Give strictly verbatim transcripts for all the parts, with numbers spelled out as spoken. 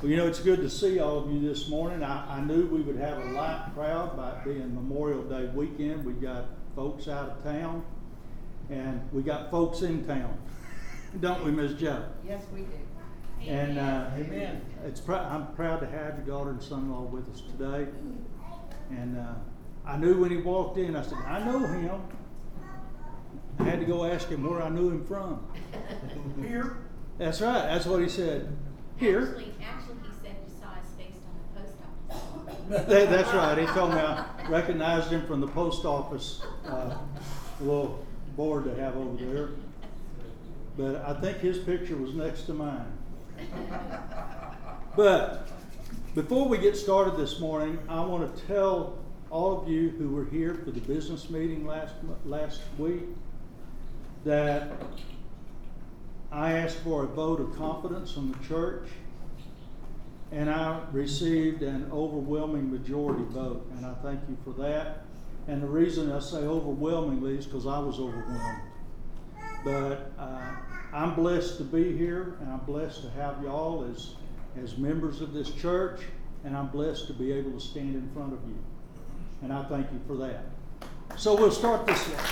Well, you know, it's good to see all of you this morning. I, I knew we would have a light crowd by it being Memorial Day weekend. We got folks out of town, and we got folks in town, don't we, Miz Jo? Yes, we do. And uh, Amen. It's pr- I'm proud to have your daughter and son-in-law with us today. And uh, I knew when he walked in, I said, I know him. I had to go ask him where I knew him from. Here. That's right. That's what he said. Here. Actually, actually, he said you saw his face on the post office. That, that's right. He told me I recognized him from the post office uh, little board they have over there. But I think his picture was next to mine. But before we get started this morning, I want to tell all of you who were here for the business meeting last last week that I asked for a vote of confidence from the church, and I received an overwhelming majority vote, and I thank you for that. And the reason I say overwhelmingly is because I was overwhelmed. But uh, I'm blessed to be here, and I'm blessed to have y'all as, as members of this church, and I'm blessed to be able to stand in front of you. And I thank you for that. So we'll start this way.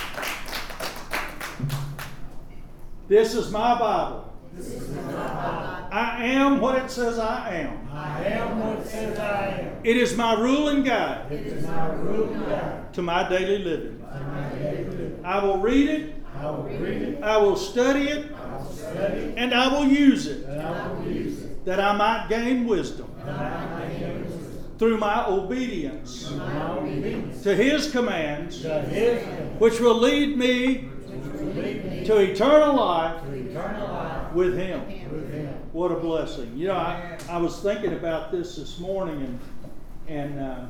This is my Bible. This is my Bible. I am what it says I am. I am what it says I am. It is my rule and guide It is my rule and guide to my daily living. to my daily living. I will read it, I will read it, I will study it, I will study it, and I will use it, and I will use it, that I might gain wisdom that I might gain wisdom through my obedience through my obedience to His commands, to His command, which will lead me which will lead me to eternal life to eternal life with Him. with Him. What a blessing. You know, I, I was thinking about this this morning, and and uh,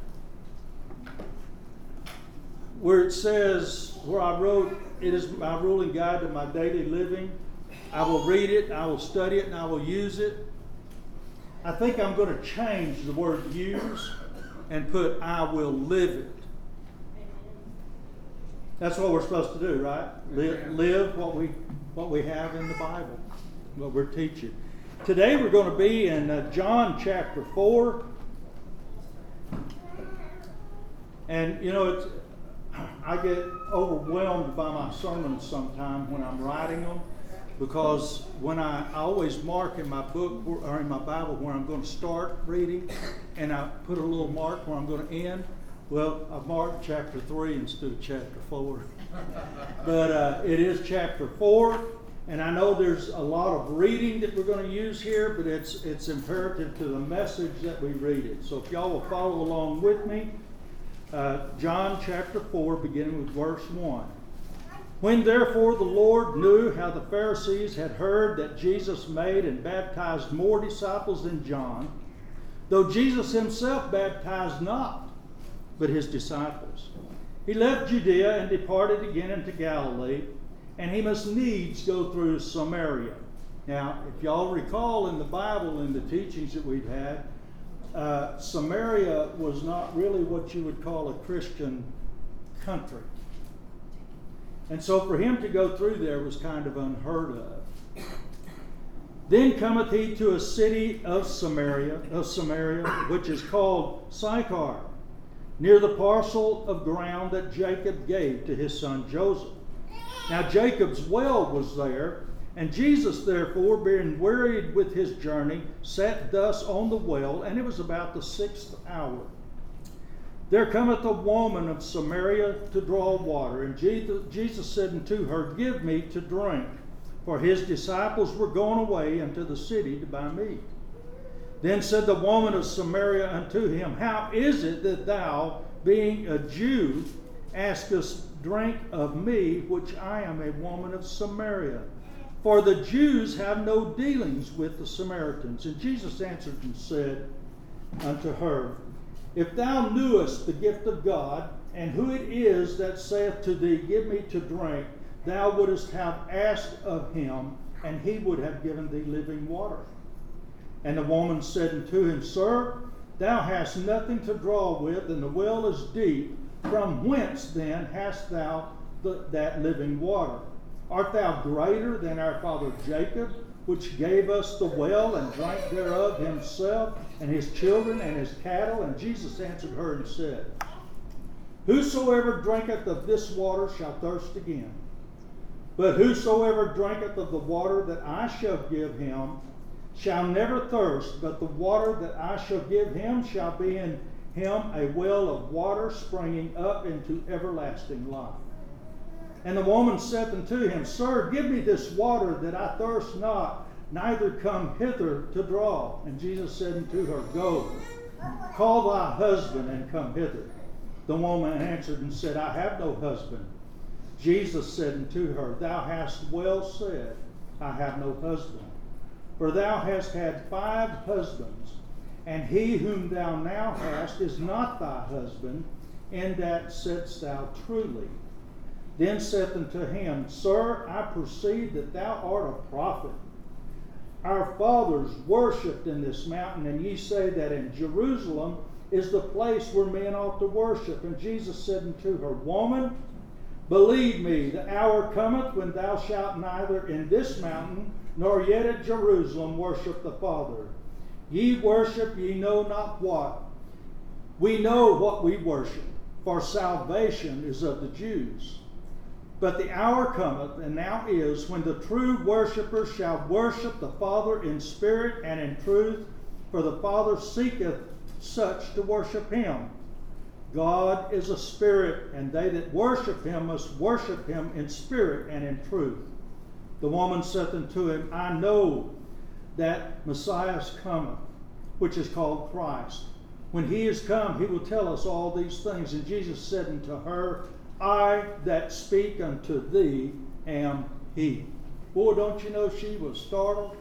where it says, where I wrote, it is my rule and guide to my daily living. I will read it, I will study it, and I will use it. I think I'm going to change the word use and put I will live it. That's what we're supposed to do, right? Live, live what we what we have in the Bible, what we're teaching. Today we're going to be in uh, John chapter four. And, you know, it's, I get overwhelmed by my sermons sometimes when I'm writing them, because when I, I always mark in my book or in my Bible where I'm going to start reading, and I put a little mark where I'm going to end. Well, I've marked chapter three instead of chapter four. But uh, it is chapter four, and I know there's a lot of reading that we're going to use here, but it's it's imperative to the message that we read it. So if y'all will follow along with me, uh, John chapter four, beginning with verse one. When therefore the Lord knew how the Pharisees had heard that Jesus made and baptized more disciples than John, though Jesus himself baptized not, but his disciples, he left Judea and departed again into Galilee, and he must needs go through Samaria. Now, if y'all recall in the Bible, in the teachings that we've had, uh, Samaria was not really what you would call a Christian country. And so for him to go through there was kind of unheard of. Then cometh he to a city of Samaria, of Samaria, which is called Sychar, near the parcel of ground that Jacob gave to his son Joseph. Now Jacob's well was there, and Jesus therefore, being wearied with his journey, sat thus on the well, and it was about the sixth hour. There cometh a woman of Samaria to draw water, and Jesus said unto her, Give me to drink, for his disciples were gone away into the city to buy meat. Then said the woman of Samaria unto him, How is it that thou, being a Jew, askest drink of me, which I am a woman of Samaria? For the Jews have no dealings with the Samaritans. And Jesus answered and said unto her, If thou knewest the gift of God, and who it is that saith to thee, Give me to drink, thou wouldest have asked of him, and he would have given thee living water. And the woman said unto him, Sir, thou hast nothing to draw with, and the well is deep. From whence then hast thou the, that living water? Art thou greater than our father Jacob, which gave us the well and drank thereof himself and his children and his cattle? And Jesus answered her and said, Whosoever drinketh of this water shall thirst again. But whosoever drinketh of the water that I shall give him shall never thirst, but the water that I shall give him shall be in him a well of water springing up into everlasting life. And the woman saith unto him, Sir, give me this water that I thirst not, neither come hither to draw. And Jesus said unto her, Go, call thy husband and come hither. The woman answered and said, I have no husband. Jesus said unto her, Thou hast well said, I have no husband. For thou hast had five husbands, and he whom thou now hast is not thy husband, in that saidst thou truly. Then saith unto him, Sir, I perceive that thou art a prophet. Our fathers worshipped in this mountain, and ye say that in Jerusalem is the place where men ought to worship. And Jesus said unto her, Woman, believe me, the hour cometh when thou shalt neither in this mountain nor yet at Jerusalem worship the Father. Ye worship ye know not what. We know what we worship, for salvation is of the Jews. But the hour cometh, and now is, when the true worshippers shall worship the Father in spirit and in truth, for the Father seeketh such to worship him. God is a spirit, and they that worship him must worship him in spirit and in truth. The woman saith unto him, I know that Messiah cometh, which is called Christ. When he is come, he will tell us all these things. And Jesus said unto her, I that speak unto thee am he. Boy, don't you know she was startled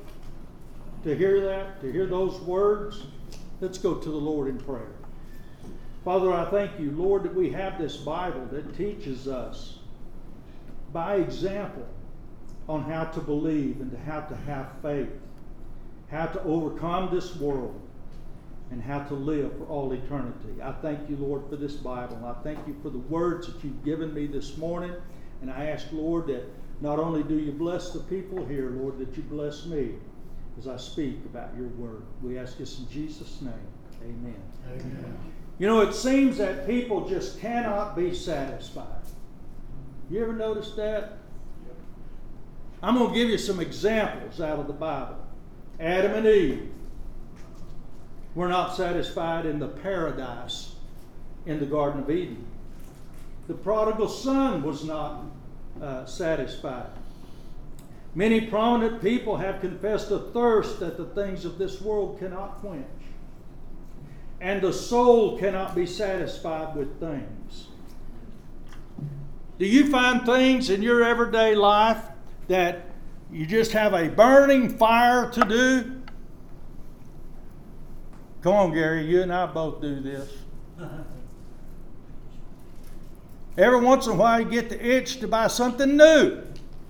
to hear that, to hear those words? Let's go to the Lord in prayer. Father, I thank you, Lord, that we have this Bible that teaches us by example on how to believe and to how to have faith, how to overcome this world, and how to live for all eternity. I thank you, Lord, for this Bible. And I thank you for the words that you've given me this morning. And I ask, Lord, that not only do you bless the people here, Lord, that you bless me as I speak about your word. We ask this in Jesus' name. Amen. Amen. You know, it seems that people just cannot be satisfied. You ever noticed that? I'm going to give you some examples out of the Bible. Adam and Eve were not satisfied in the paradise in the Garden of Eden. The prodigal son was not uh, satisfied. Many prominent people have confessed a thirst that the things of this world cannot quench. And the soul cannot be satisfied with things. Do you find things in your everyday life that you just have a burning fire to do? Come on, Gary, you and I both do this. Every once in a while you get the itch to buy something new.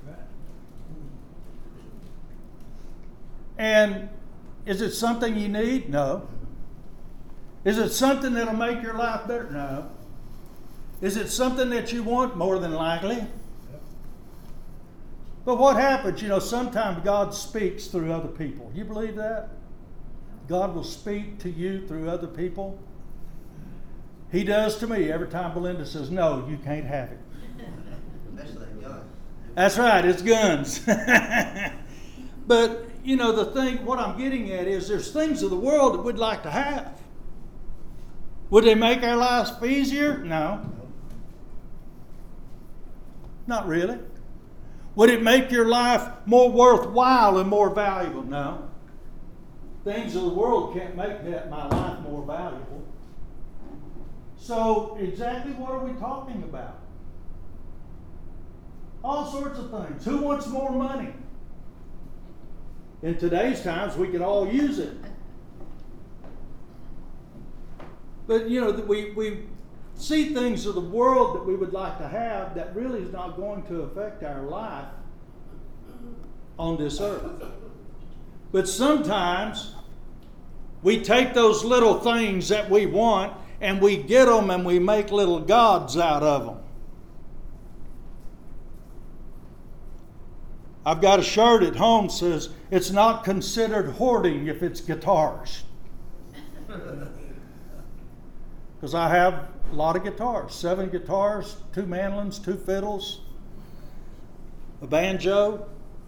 And is it something you need? No. Is it something that'll make your life better? No. Is it something that you want? More than likely. But what happens? You know, sometimes God speaks through other people. You believe that? God will speak to you through other people. He does to me every time Belinda says, no, you can't have it. Especially guns. That's right, it's guns. But, you know, the thing, what I'm getting at is there's things of the world that we'd like to have. Would they make our lives easier? No. Not really. Would it make your life more worthwhile and more valuable? No. Things of the world can't make that my life more valuable. So, exactly what are we talking about? All sorts of things. Who wants more money? In today's times, we can all use it. But, you know, we, we see things of the world that we would like to have that really is not going to affect our life on this earth. But sometimes we take those little things that we want and we get them and we make little gods out of them. I've got a shirt at home that says, it's not considered hoarding if it's guitars. Because I have a lot of guitars. Seven guitars, two mandolins, two fiddles, a banjo.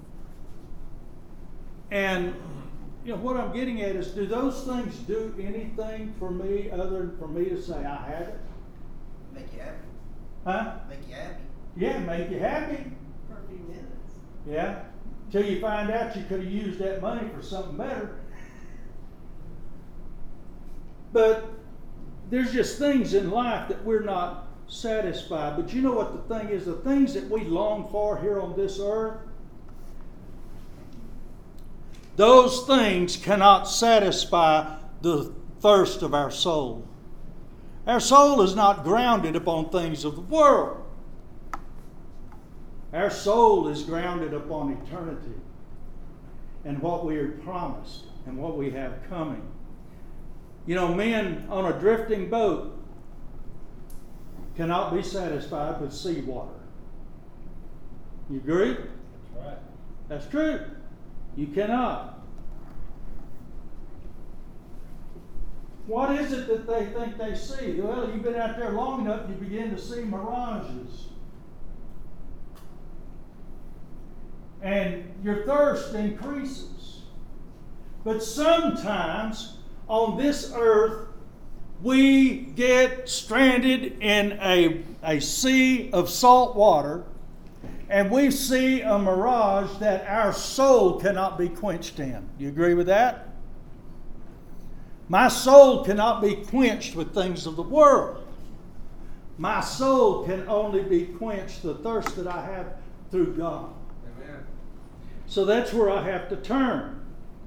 And you know what I'm getting at is, do those things do anything for me other than for me to say I have it? Make you happy. Huh? Make you happy. Yeah, make you happy. For a few minutes. Yeah. Till you find out you could have used that money for something better. But there's just things in life that we're not satisfied. But you know what the thing is? The things that we long for here on this earth, those things cannot satisfy the thirst of our soul. Our soul is not grounded upon things of the world. Our soul is grounded upon eternity and what we are promised and what we have coming. You know, men on a drifting boat cannot be satisfied with seawater. You agree? That's right. That's true. You cannot. What is it that they think they see? Well, you've been out there long enough, you begin to see mirages. And your thirst increases. But sometimes on this earth, we get stranded in a, a sea of salt water, and we see a mirage that our soul cannot be quenched in. Do you agree with that? My soul cannot be quenched with things of the world. My soul can only be quenched, the thirst that I have, through God. Amen. So that's where I have to turn.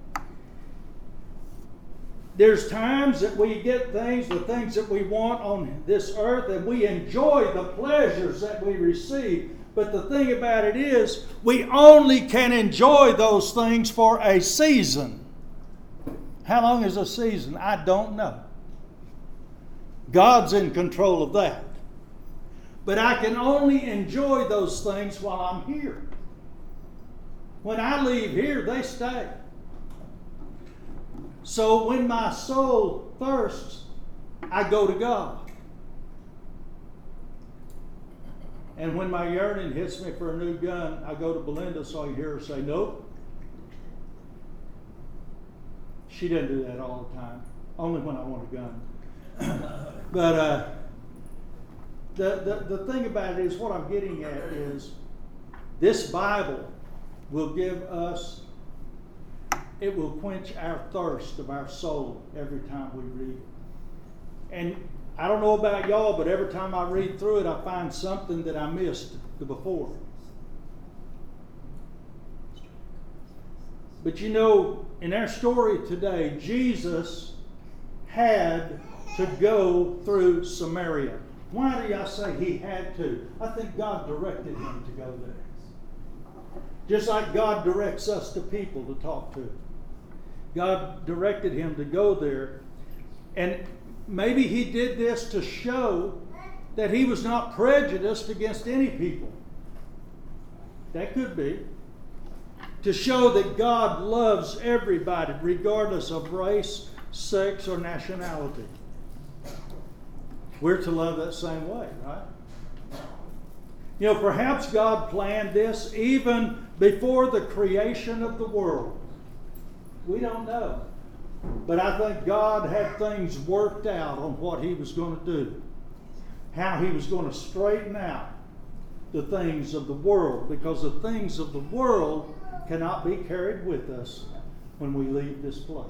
There's times that we get things, the things that we want on this earth, and we enjoy the pleasures that we receive. But the thing about it is, we only can enjoy those things for a season. How long is a season? I don't know. God's in control of that. But I can only enjoy those things while I'm here. When I leave here, they stay. So when my soul thirsts, I go to God. And when my yearning hits me for a new gun, I go to Belinda so I hear her say, nope. She doesn't do that all the time. Only when I want a gun. But uh, the, the, the thing about it is, what I'm getting at is, this Bible will give us, it will quench our thirst of our soul every time we read it. And I don't know about y'all, but every time I read through it, I find something that I missed before. But you know, in our story today, Jesus had to go through Samaria. Why do I say he had to? I think God directed him to go there. Just like God directs us to people to talk to. God directed him to go there. And maybe he did this to show that he was not prejudiced against any people. That could be. To show that God loves everybody, regardless of race, sex, or nationality. We're to love that same way, right? You know, perhaps God planned this even before the creation of the world. We don't know. But I think God had things worked out on what he was going to do. How he was going to straighten out the things of the world. Because the things of the world cannot be carried with us when we leave this place.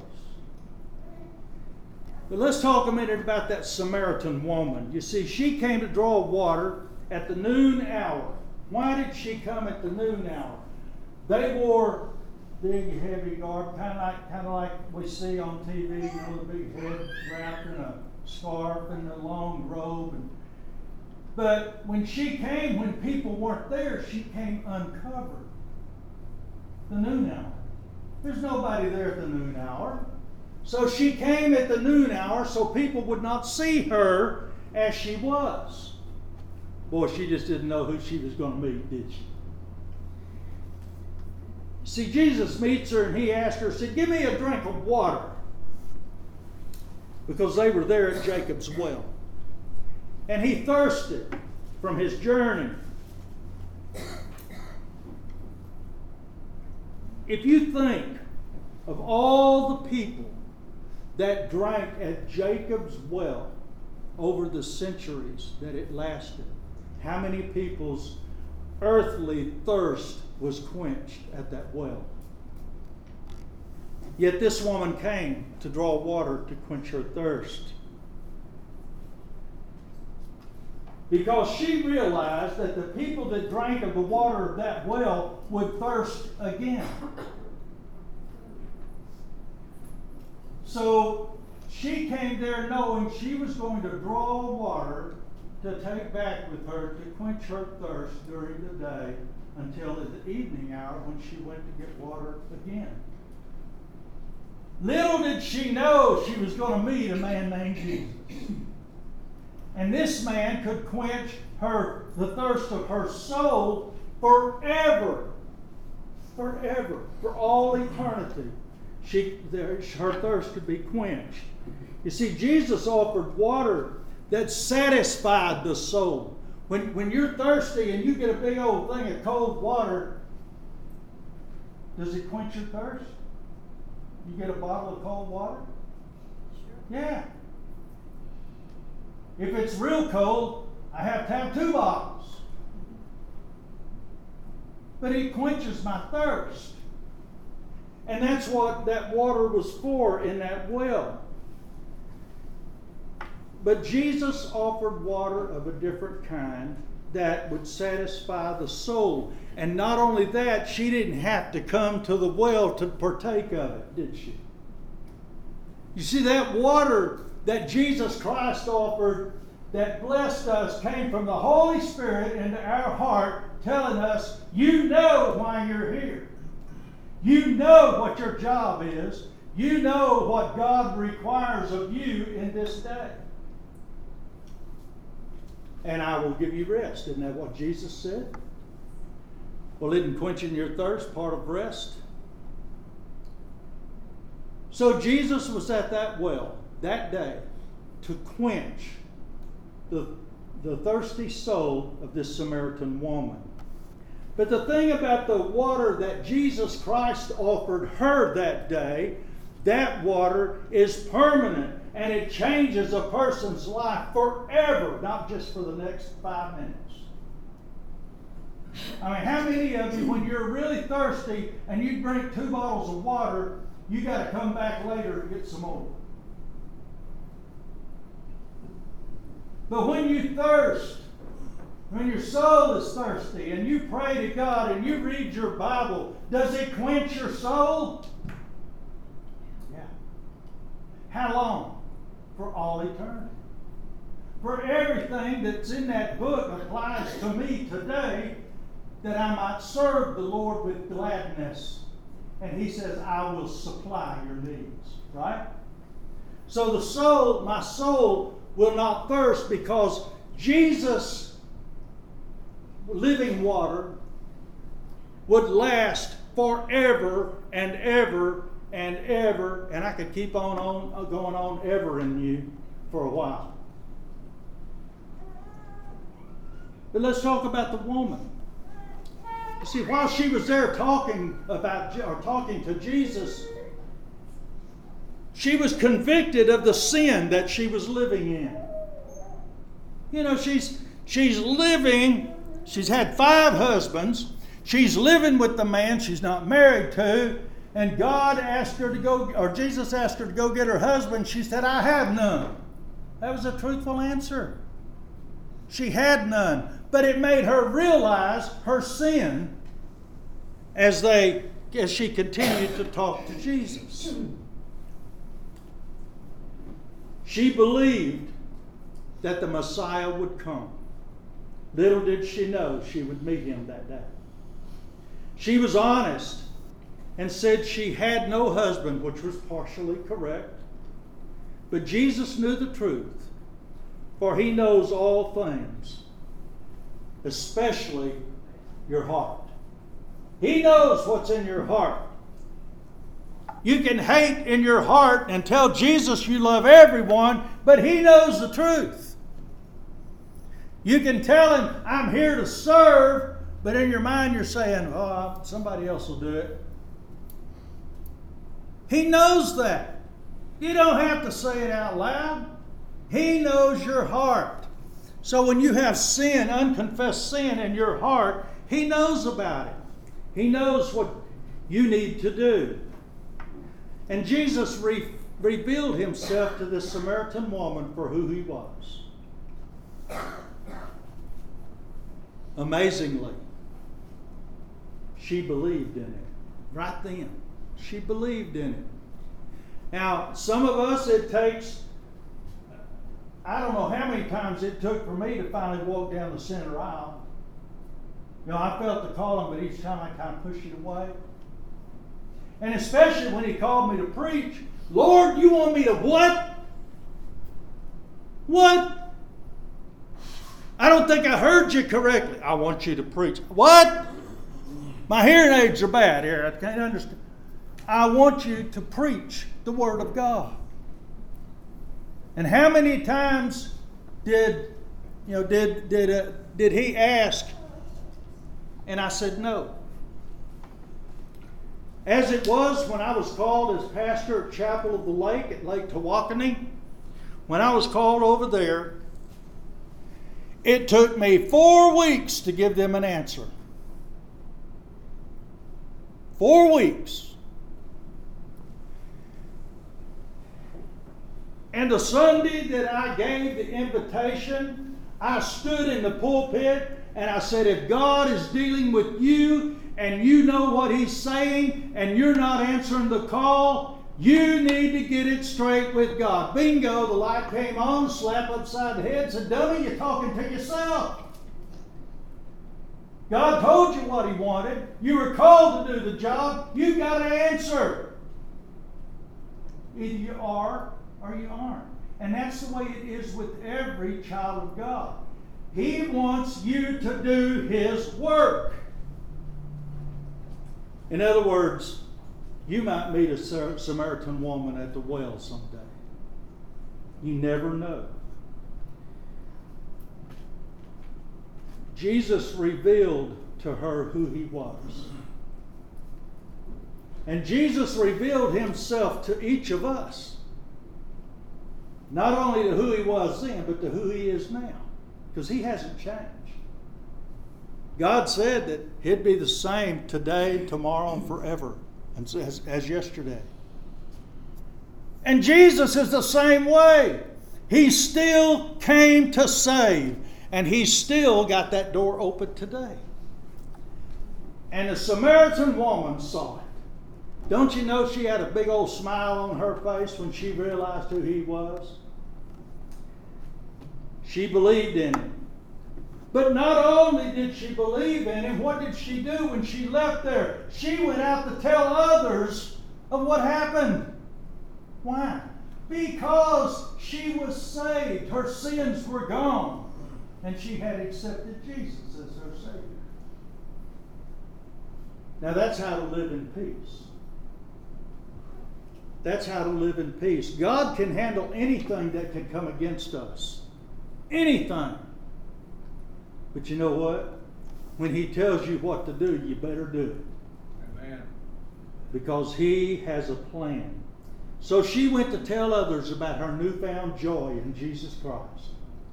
But let's talk a minute about that Samaritan woman. You see, she came to draw water at the noon hour. Why did she come at the noon hour? They wore big, heavy garb, kind of like kind of like we see on T V, you know, the big head wrapped in a scarf and a long robe. And, but when she came, when people weren't there, she came uncovered. The noon hour. There's nobody there at the noon hour. So she came at the noon hour so people would not see her as she was. Boy, she just didn't know who she was going to meet, did she? See, Jesus meets her and he asks her, said, give me a drink of water. Because they were there at Jacob's well. And he thirsted from his journey. If you think of all the people that drank at Jacob's well over the centuries that it lasted, how many people's earthly thirst was quenched at that well? Yet this woman came to draw water to quench her thirst. Because she realized that the people that drank of the water of that well would thirst again. So she came there knowing she was going to draw water to take back with her to quench her thirst during the day until the evening hour when she went to get water again. Little did she know she was going to meet a man named Jesus. And this man could quench her, the thirst of her soul forever. Forever. For all eternity. She, there, her thirst could be quenched. You see, Jesus offered water that satisfied the soul. When, when you're thirsty and you get a big old thing of cold water, does it quench your thirst? You get a bottle of cold water? Sure. Yeah. If it's real cold, I have to have two bottles. But it quenches my thirst. And that's what that water was for in that well. But Jesus offered water of a different kind that would satisfy the soul. And not only that, she didn't have to come to the well to partake of it, did she? You see, that water that Jesus Christ offered that blessed us came from the Holy Spirit into our heart, telling us, you know why you're here. You know what your job is. You know what God requires of you in this day. And I will give you rest. Isn't that what Jesus said? Well, isn't quenching your thirst part of rest? So Jesus was at that well that day to quench the, the thirsty soul of this Samaritan woman. But the thing about the water that Jesus Christ offered her that day, that water is permanent. And it changes a person's life forever, not just for the next five minutes. I mean, how many of you, when you're really thirsty and you drink two bottles of water, you got to come back later and get some more? But when you thirst, when your soul is thirsty and you pray to God and you read your Bible, does it quench your soul? Yeah. How long? For all eternity. For everything that's in that book applies to me today, that I might serve the Lord with gladness. And he says, I will supply your needs. Right? So the soul, my soul will not thirst because Jesus, living water, would last forever and ever and ever, and I could keep on, on going on ever in you for a while. But let's talk about the woman. You see, while she was there talking about or talking to Jesus, she was convicted of the sin that she was living in. You know, she's she's living, she's had five husbands, she's living with the man she's not married to. And God asked her to go, or Jesus asked her to go get her husband. She said, I have none. That was a truthful answer. She had none. But it made her realize her sin as they, as she continued to talk to Jesus. She believed that the Messiah would come. Little did she know she would meet him that day. She was honest and said she had no husband, which was partially correct. But Jesus knew the truth, for he knows all things, especially your heart. He knows what's in your heart. You can hate in your heart and tell Jesus you love everyone, but He knows the truth. You can tell Him, I'm here to serve, but in your mind you're saying, oh, somebody else will do it. He knows that. You don't have to say it out loud. He knows your heart. So when you have sin, unconfessed sin in your heart, He knows about it. He knows what you need to do. And Jesus re- revealed Himself to this Samaritan woman for who He was. Amazingly, she believed in it. Right then, she believed in it. Now, some of us, it takes, I don't know how many times it took for me to finally walk down the center aisle. You know, I felt the calling, but each time I kind of pushed it away. And especially when He called me to preach, Lord, you want me to what? What? I don't think I heard you correctly. I want you to preach. What? My hearing aids are bad here. I can't understand. I want you to preach the Word of God. And how many times did, you know, did did uh, did He ask? And I said no. As it was when I was called as pastor at Chapel of the Lake at Lake Tawakoni, when I was called over there, it took me four weeks to give them an answer. Four weeks. And the Sunday that I gave the invitation, I stood in the pulpit and I said, if God is dealing with you and you know what He's saying and you're not answering the call, you need to get it straight with God. Bingo, the light came on, slap upside the head, said, dummy, you're talking to yourself. God told you what He wanted. You were called to do the job. You've got to answer. Either you are or you aren't. And that's the way it is with every child of God. He wants you to do His work. In other words, you might meet a Samaritan woman at the well someday. You never know. Jesus revealed to her who He was. And Jesus revealed Himself to each of us. Not only to who He was then, but to who He is now. Because He hasn't changed. God said that He'd be the same today, tomorrow, and forever as, as yesterday. And Jesus is the same way. He still came to save. And He's still got that door open today. And the Samaritan woman saw it. Don't you know she had a big old smile on her face when she realized who He was? She believed in Him. But not only did she believe in Him, what did she do when she left there? She went out to tell others of what happened. Why? Because she was saved. Her sins were gone. And she had accepted Jesus as her Savior. Now that's how to live in peace. That's how to live in peace. God can handle anything that can come against us. Anything. But you know what? When He tells you what to do, you better do it. Amen. Because He has a plan. So she went to tell others about her newfound joy in Jesus Christ.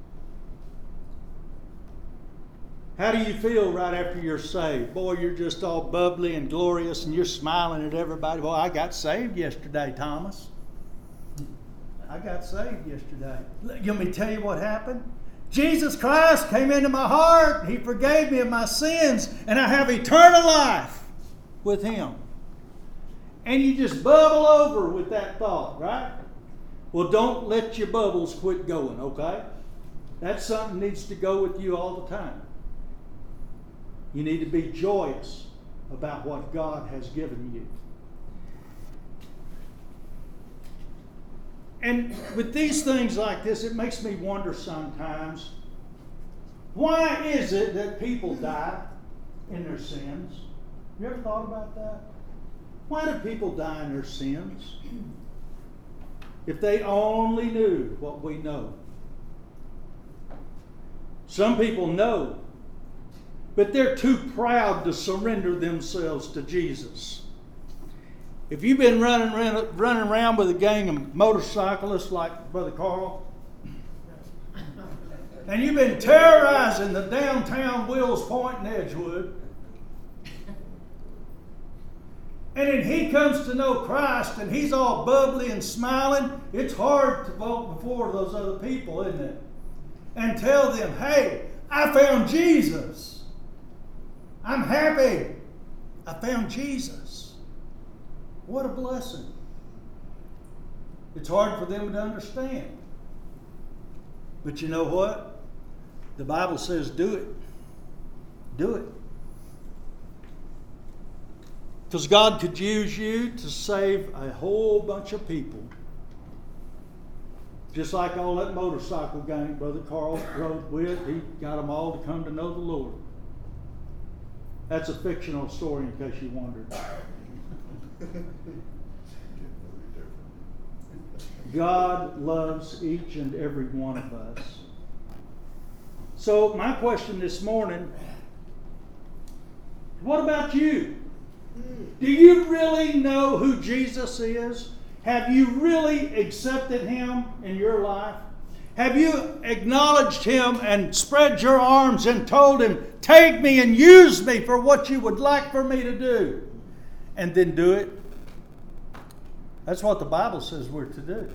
How do you feel right after you're saved? Boy, you're just all bubbly and glorious and you're smiling at everybody. Well, I got saved yesterday, Thomas. I got saved yesterday. You want me to tell you what happened? Jesus Christ came into my heart. He forgave me of my sins. And I have eternal life with Him. And you just bubble over with that thought, right? Well, don't let your bubbles quit going, okay? That's something that needs to go with you all the time. You need to be joyous about what God has given you. And with these things like this, it makes me wonder sometimes, why is it that people die in their sins? You ever thought about that? Why do people die in their sins? If they only knew what we know. Some people know, but they're too proud to surrender themselves to Jesus. If you've been running, running around with a gang of motorcyclists like Brother Carl, and you've been terrorizing the downtown Wills Point and Edgewood, and then he comes to know Christ and he's all bubbly and smiling, it's hard to vote before those other people, isn't it? And tell them, hey, I found Jesus. I'm happy. I found Jesus. What a blessing. It's hard for them to understand. But you know what? The Bible says do it. Do it. Because God could use you to save a whole bunch of people. Just like all that motorcycle gang Brother Carl rode with, he got them all to come to know the Lord. That's a fictional story in case you wondered. God loves each and every one of us. So my question this morning, what about you? Do you really know who Jesus is? Have you really accepted Him in your life? Have you acknowledged Him and spread your arms and told Him, take me and use me for what you would like for me to do? And then do it? That's what the Bible says we're to do.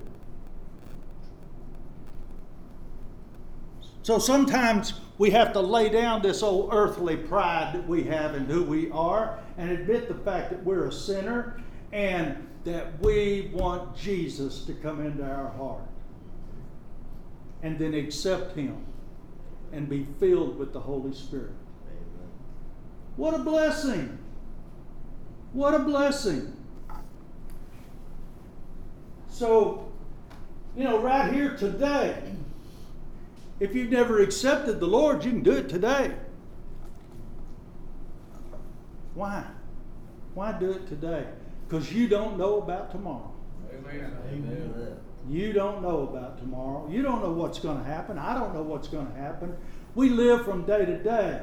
So sometimes we have to lay down this old earthly pride that we have in who we are and admit the fact that we're a sinner and that we want Jesus to come into our heart. And then accept Him and be filled with the Holy Spirit. Amen. What a blessing! What a blessing! So, you know, right here today, if you've never accepted the Lord, you can do it today. Why? Why do it today? Because you don't know about tomorrow. Amen. Amen. You don't know about tomorrow. You don't know what's going to happen. I don't know what's going to happen. We live from day to day.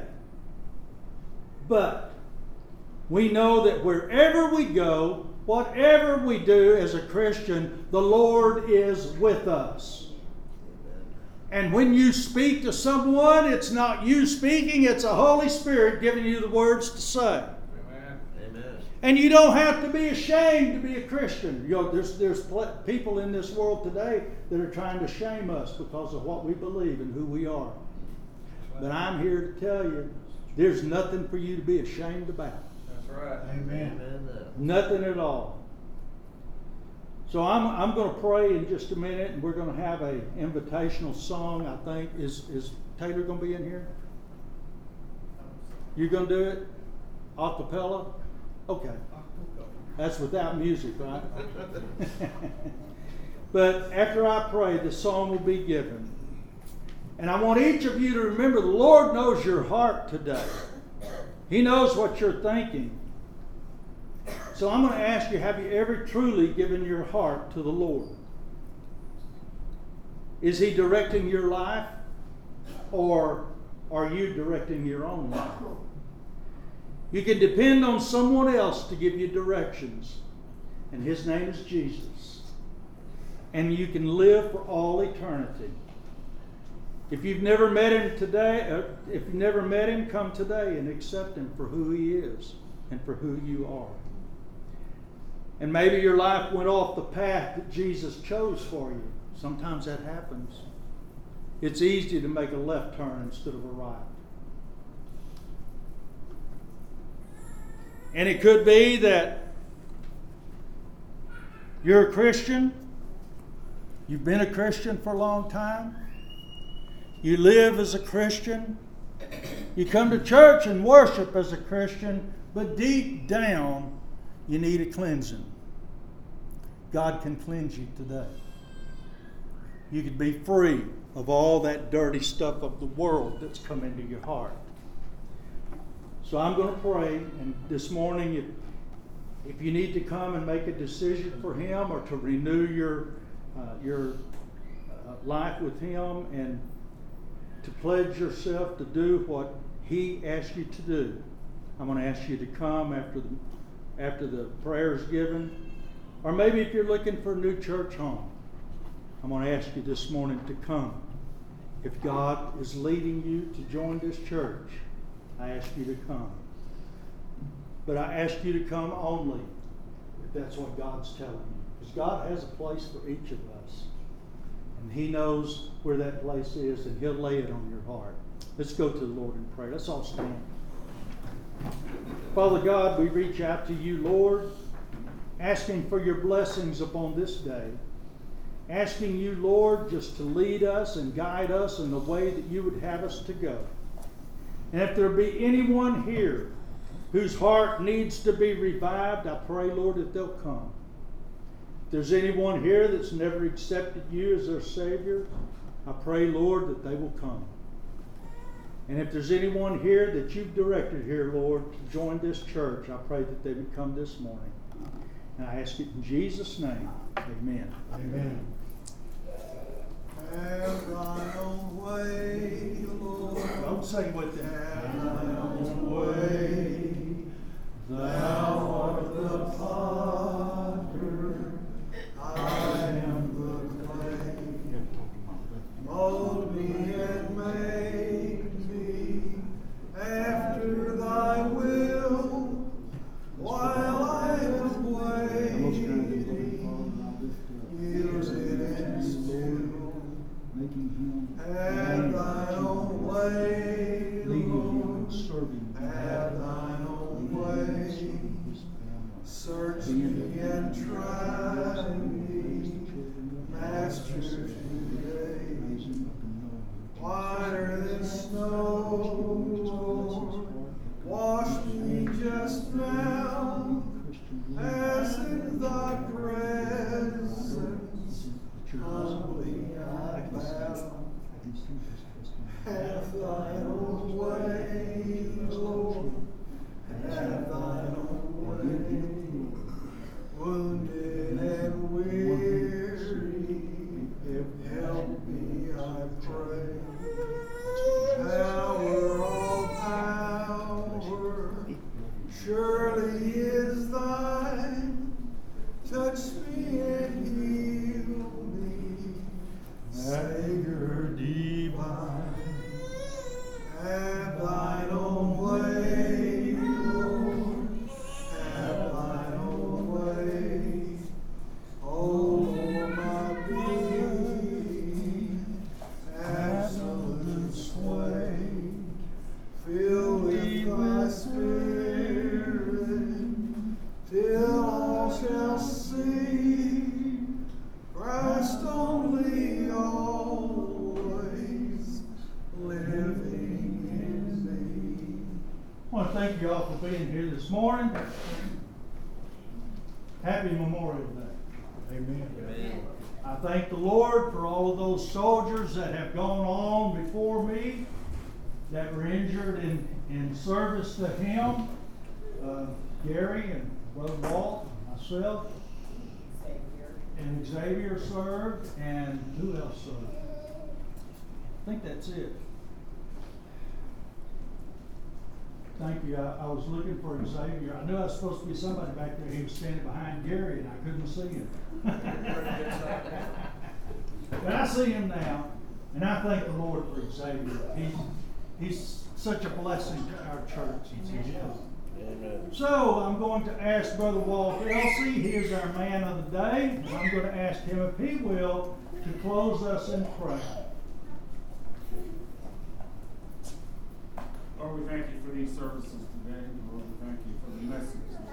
But we know that wherever we go, whatever we do as a Christian, the Lord is with us. And when you speak to someone, it's not you speaking, it's the Holy Spirit giving you the words to say. Amen. Amen. And you don't have to be ashamed to be a Christian. You know, there's there's people in this world today that are trying to shame us because of what we believe and who we are. But I'm here to tell you, there's nothing for you to be ashamed about. That's right. Amen. Nothing at all. So I'm I'm going to pray in just a minute, and we're going to have a invitational song. I think is is Taylor going to be in here? You're going to do it, a cappella? Okay, that's without music, right? But after I pray, the song will be given, and I want each of you to remember the Lord knows your heart today. He knows what you're thinking. So I'm going to ask you, have you ever truly given your heart to the Lord? Is He directing your life, or are you directing your own life? You can depend on someone else to give you directions, and His name is Jesus. And you can live for all eternity. If you've never met Him today, uh, if you've never met Him, come today and accept Him for who He is and for who you are. And maybe your life went off the path that Jesus chose for you. Sometimes that happens. It's easy to make a left turn instead of a right. And it could be that you're a Christian. You've been a Christian for a long time. You live as a Christian. You come to church and worship as a Christian, but deep down, you need a cleansing. God can cleanse you today. You can be free of all that dirty stuff of the world that's come into your heart. So I'm going to pray, and this morning, if, if you need to come and make a decision for Him or to renew your, uh, your uh, life with Him and to pledge yourself to do what He asked you to do, I'm going to ask you to come after the, after the prayer is given. Or maybe if you're looking for a new church home, I'm going to ask you this morning to come. If God is leading you to join this church, I ask you to come. But I ask you to come only if that's what God's telling you. Because God has a place for each of us. And He knows where that place is, and He'll lay it on your heart. Let's go to the Lord in prayer. Let's all stand. Father God, we reach out to you, Lord, asking for your blessings upon this day. Asking you, Lord, just to lead us and guide us in the way that you would have us to go. And if there be anyone here whose heart needs to be revived, I pray, Lord, that they'll come. If there's anyone here that's never accepted you as their Savior, I pray, Lord, that they will come. And if there's anyone here that you've directed here, Lord, to join this church, I pray that they would come this morning. And I ask it in Jesus' name. Amen. Amen. Have thine own way, Lord. Don't sing with them. Have thine own way. Thou art the potter, I am the clay. Mold me and make me after thy will, while I am waiting, yielded and still. Have thine own way, Lord. Have thine own way. Search me and try me, Master, today. Whiter than snow, Lord, wash me just now, as in thy presence humbly I bow. Have thine own way, Lord, have thine own way. Wounded and weary, help me, I pray. Power, all power, surely is thine. Touch me and heal me, Savior divine. Have thine own way, Lord, have thine own way. Oh, my being, absolute sway. Fill with thy spirit, till all shall see Christ only, always living in me. I want to thank you all for being here this morning. Happy Memorial Day. Amen. Amen. I thank the Lord for all of those soldiers that have gone on before me, that were injured in, in service to Him. Uh, Gary and Brother Walt, myself, and Xavier served, and who else served? I think that's it. Thank you. I, I was looking for Xavier. I knew I was supposed to be somebody back there. He was standing behind Gary, and I couldn't see him. But I see him now, and I thank the Lord for Xavier. He's, he's such a blessing to our church. Amen. So I'm going to ask Brother Walt Elsey, he is our man of the day, and I'm going to ask him if he will to close us in prayer. Lord, we thank you for these services today. Lord, we thank you for the message that